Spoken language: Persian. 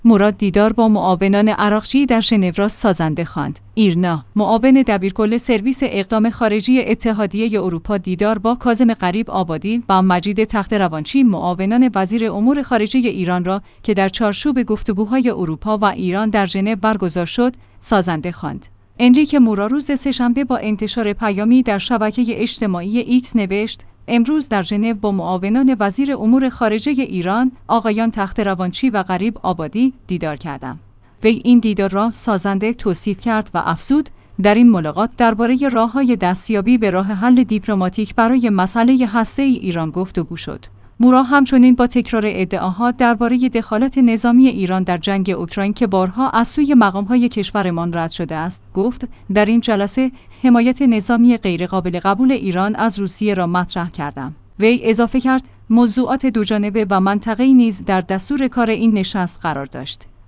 مراد دیدار با معاونان عراقچی در ژنو را سازنده خواند. ایرنا، معاون دبیرکل سرویس اقدام خارجی اتحادیه اروپا دیدار با کاظم غریب آبادی و مجید تخت‌روانچی معاونان وزیر امور خارجه ایران را که در چارچوب گفتگوهای اروپا و ایران در ژنو برگزار شد، سازنده خواند. انریک مورا روز سه‌شنبه با انتشار پیامی در شبکه اجتماعی ایکس نوشت: امروز در ژنو با معاونان وزیر امور خارجه ایران آقایان تخت‌روانچی و غریب آبادی دیدار کردم. وی این دیدار را سازنده توصیف کرد و افزود: در این ملاقات درباره راه‌های دستیابی به راه حل دیپلماتیک برای مسئله هسته‌ای ایران گفتگو شد. مورا همچنین با تکرار ادعاها درباره دخالت نظامی ایران در جنگ اوکراین که بارها از سوی مقام‌های کشورمان رد شده است، گفت: در این جلسه حمایت نظامی غیرقابل قبول ایران از روسیه را مطرح کردم. وی اضافه کرد: موضوعات دوجانبه و منطقه‌ای نیز در دستور کار این نشست قرار داشت.